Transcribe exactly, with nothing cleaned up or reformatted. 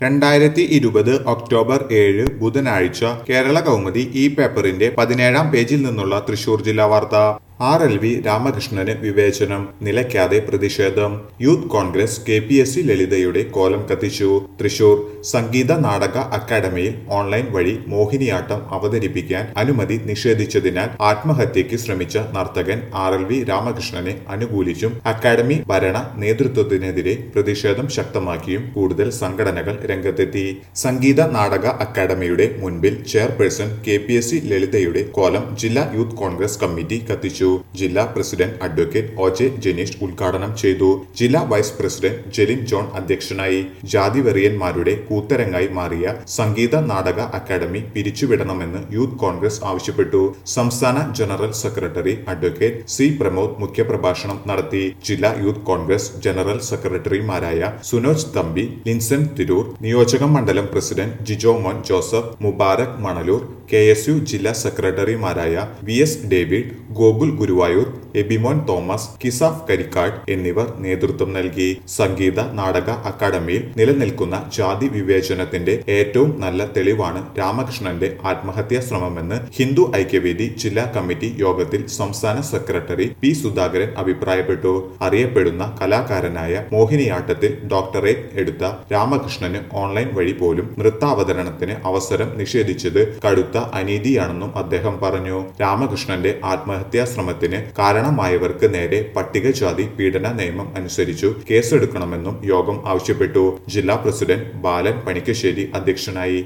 രണ്ടായിരത്തി ഇരുപത് ഒക്ടോബർ ഏഴ് ബുധനാഴ്ച കേരള കൗമുദി ഈ പേപ്പറിന്റെ പതിനേഴാം പേജിൽ നിന്നുള്ള തൃശൂർ ജില്ലാ വാർത്ത. ആർ എൽ വി രാമകൃഷ്ണന് വിവേചനം, നിലയ്ക്കാതെ പ്രതിഷേധം. Youth Congress K P S C ലളിതയുടെ കോലം കത്തിച്ചു. തൃശൂർ സംഗീത നാടക അക്കാദമിയിൽ ഓൺലൈൻ വഴി മോഹിനിയാട്ടം അവതരിപ്പിക്കാൻ അനുമതി നിഷേധിച്ചതിനാൽ ആത്മഹത്യയ്ക്ക് ശ്രമിച്ച നർത്തകൻ ആർ എൽ വി രാമകൃഷ്ണനെ അനുകൂലിച്ചും അക്കാദമി ഭരണ നേതൃത്വത്തിനെതിരെ പ്രതിഷേധം ശക്തമാക്കിയും കൂടുതൽ സംഘടനകൾ രംഗത്തെത്തി. സംഗീത നാടക അക്കാദമിയുടെ മുൻപിൽ chairperson K P S C ലളിതയുടെ കോലം ജില്ലാ യൂത്ത് കോൺഗ്രസ് കമ്മിറ്റി കത്തിച്ചു. ജില്ലാ president advocate O J Janeesh ഉദ്ഘാടനം ചെയ്തു. ജില്ലാ വൈസ് പ്രസിഡന്റ് ജെലിൻ ജോൺ അധ്യക്ഷനായി. ജാതിവെറിയന്മാരുടെ കൂത്തരങ്ങായി മാറിയ സംഗീത നാടക അക്കാദമി പിരിച്ചുവിടണമെന്ന് യൂത്ത് കോൺഗ്രസ് ആവശ്യപ്പെട്ടു. സംസ്ഥാന general secretary advocate C Pramod മുഖ്യപ്രഭാഷണം നടത്തി. ജില്ലാ യൂത്ത് കോൺഗ്രസ് ജനറൽ സെക്രട്ടറിമാരായ സുനോജ് തമ്പി, ലിൻസൺ തിരൂർ, നിയോജക മണ്ഡലം president Jijo Mon Joseph, Mubarak Manalur, K S U ജില്ലാ സെക്രട്ടറിമാരായ വി എസ് ഡേവിഡ്, ഗോകുൽ ഗുരുവായൂർ, എബിമോൻ തോമസ്, കിസാഫ് കരിക്കാട് എന്നിവർ നേതൃത്വം നൽകി. സംഗീത നാടക അക്കാദമിയിൽ നിലനിൽക്കുന്ന ജാതി വിവേചനത്തിന്റെ ഏറ്റവും നല്ല തെളിവാണ് രാമകൃഷ്ണന്റെ ആത്മഹത്യാ ശ്രമമെന്ന് ഹിന്ദു ഐക്യവേദി ജില്ലാ കമ്മിറ്റി യോഗത്തിൽ സംസ്ഥാന സെക്രട്ടറി പി സുധാകരൻ അഭിപ്രായപ്പെട്ടു. അറിയപ്പെടുന്ന കലാകാരനായ മോഹിനിയാട്ടത്തിൽ ഡോക്ടറേറ്റ് എടുത്ത രാമകൃഷ്ണന് ഓൺലൈൻ വഴി പോലും നൃത്താവതരണത്തിന് അവസരം നിഷേധിച്ചത് കടുത്ത അനീതിയാണെന്നും അദ്ദേഹം പറഞ്ഞു. രാമകൃഷ്ണന്റെ ആത്മഹത്യാ ശ്രമത്തിന് കാരണമായവർക്ക് നേരെ പട്ടികജാതി പീഡന നിയമം അനുസരിച്ചു കേസെടുക്കണമെന്നും യോഗം ആവശ്യപ്പെട്ടു. ജില്ലാ പ്രസിഡന്റ് ബാലൻ പണിക്കശ്ശേരി അധ്യക്ഷനായി.